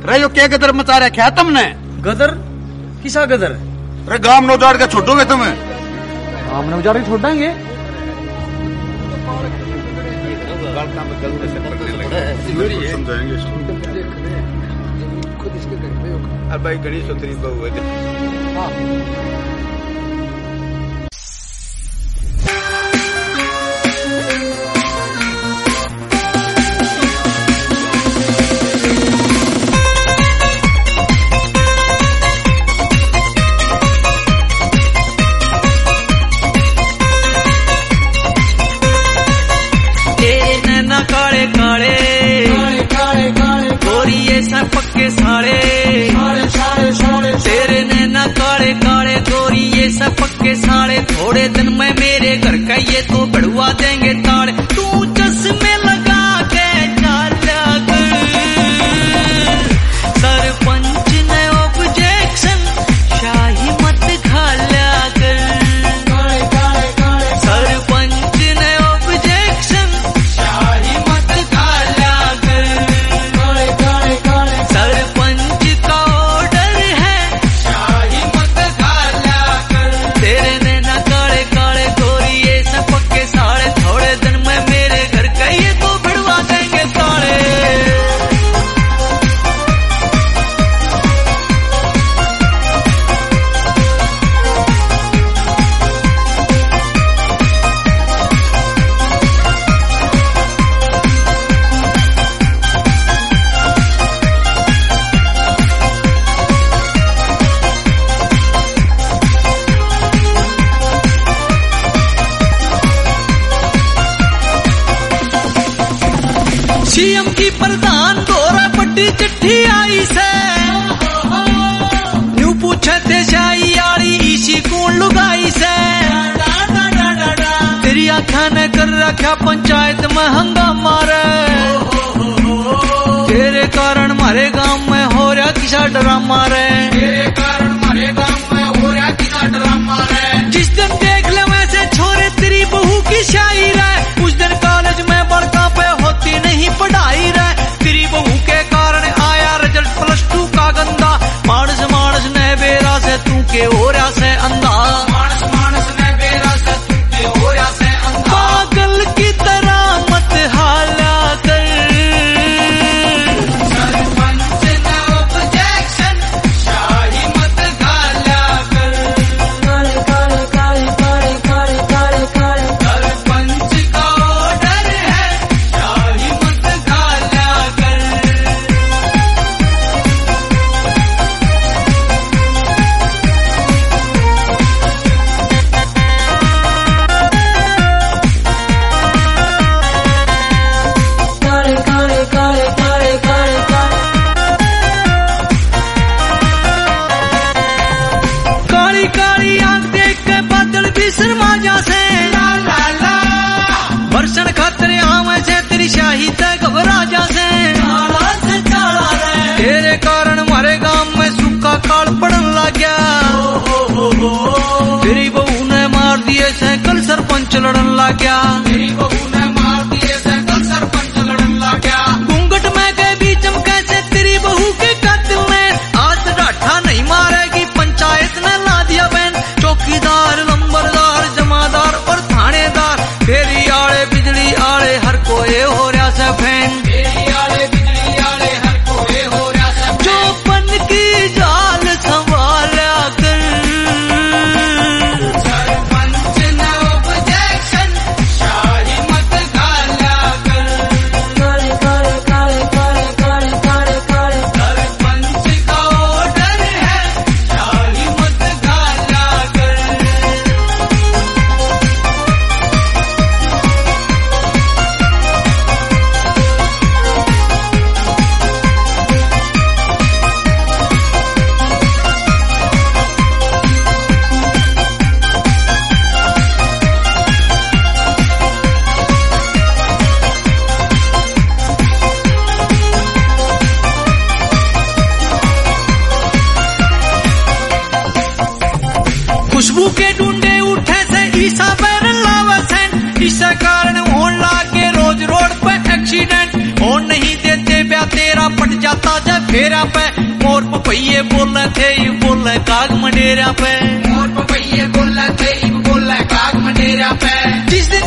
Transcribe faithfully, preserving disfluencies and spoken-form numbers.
अरे यो क्या गदर मचा रखा तुमने? गदर? किसा गदर? अरे गांव में उजाड़ के छोड़ोगे तुम्हें? गांव में उजाड़ के छोड़ देंगे? समझाएंगे खुद इसके घर में होगा। अब भाई गणेश चौधरी बहू है। काले काले काले काले गोरिये सा पक्के साड़े तेरे नैना काले काले गोरिये सा पक्के साड़े थोड़े दिन में मेरे घर का ये तो बढ़वा देंगे ताड़े तू चश्मे लगा के चाला सरपंच ने ऑब्जेक्शन शाही मत खाला कर सरपंच ने ऑब्जेक्शन सरपंच का ऑर्डर है शाही मत खाला कर तेरे नैना काले काले गोरिये सा पक्के साड़े थोड़े दिन में मेरे घर का ये तो भिड़वा देंगे ताड़े। सीएम की प्रधान दौरा पट्टी चिट्ठी आई से न्यू पूछे थे शाही आड़ी इसी कौन लुगाई से तेरी आँखा ने कर रखा पंचायत में हंगामा रे तेरे कारण हमारे गांव में हो रहा किसा ड्रामा रे तेरे कारण हमारे गांव में हो रहा किसा ड्रामा रे जिस दिन देख ले वैसे छोरे तेरी बहू की शाही रे उस दिन कॉलेज में बड़का पे होती नहीं पढ़ाई रे तेरी बहू के कारण आया रिजल्ट प्लस टू का गंदा मानस मानस ने बेरा से तू के हो रहा से अंधा मानस मानस ने बेरा से तू के हो रहा से अंधा पागल की तरह मत हाला कर सरपंच ने ऑब्जेक्शन शाही मत खाला कर काले काले काले काले काले काले सरपंच का ऑर्डर है शाही मत खाला कर। काले काले काले काले काले काली काली आंख देख के बादल भी शर्मा जासे ला ला ला वर्षण खातर आवे से तेरी शाही ते घबरा जासे तेरे कारण हमारे गांव में सूखा काल पड़न लग गया तेरी बहू ने मार दिए से कल सरपंच लड़न लग गया तेरी बहू ने मार दिए से कल सरपंच लड़न लग गया घूंघट में गए बीच में कैसे तेरी बहू के कत्ल में आज डाठा नहीं मारेगी पंचायत ने ला दिया बैन चौकीदार लंबरदार जमादार और थानेदार तेरी आड़े बिजली आड़े हर कोई हो रहा से फैन तेरी आड़े बिजली आड़े हर कोई हो रहा से जो पन की जाल संभाला कर सरपंच ने ऑब्जेक्शन शाही मत खाला कर काले काले काले काले काले काले काले सरपंच का ऑर्डर है शाही मत खाला कर। खुशबू के ढूंढे उठे से ईसा बैरन लावसन इस कारण होने लागे रोज रोड पे एक्सीडेंट और नहीं देते ब्याह तेरा पट जा जाता जय फेरा पे। मोर पपैये बोले थे बोले काग मंडेरा पे। मोर पपैये बोले थे बोले काग मंडेरा पे। जिस